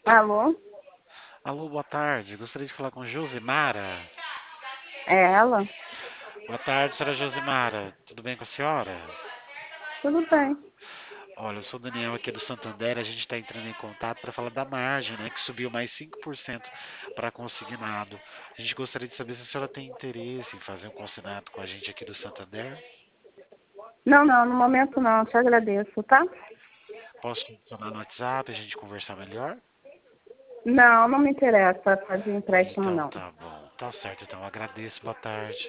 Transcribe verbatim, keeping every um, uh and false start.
Alô? Alô, boa tarde. Gostaria de falar com Josimara. É ela? Boa tarde, senhora Josimara. Tudo bem com a senhora? Tudo bem. Olha, eu sou o Daniel aqui do Santander. A gente está entrando em contato para falar da margem, né, que subiu mais cinco por cento para consignado. A gente gostaria de saber se a senhora tem interesse em fazer um consignado com a gente aqui do Santander. Não, não, no momento não, te agradeço, tá? Posso te adicionar no WhatsApp, a gente conversar melhor? Não, não me interessa fazer empréstimo, Então não. tá bom. Tá certo, então. Agradeço. Boa tarde.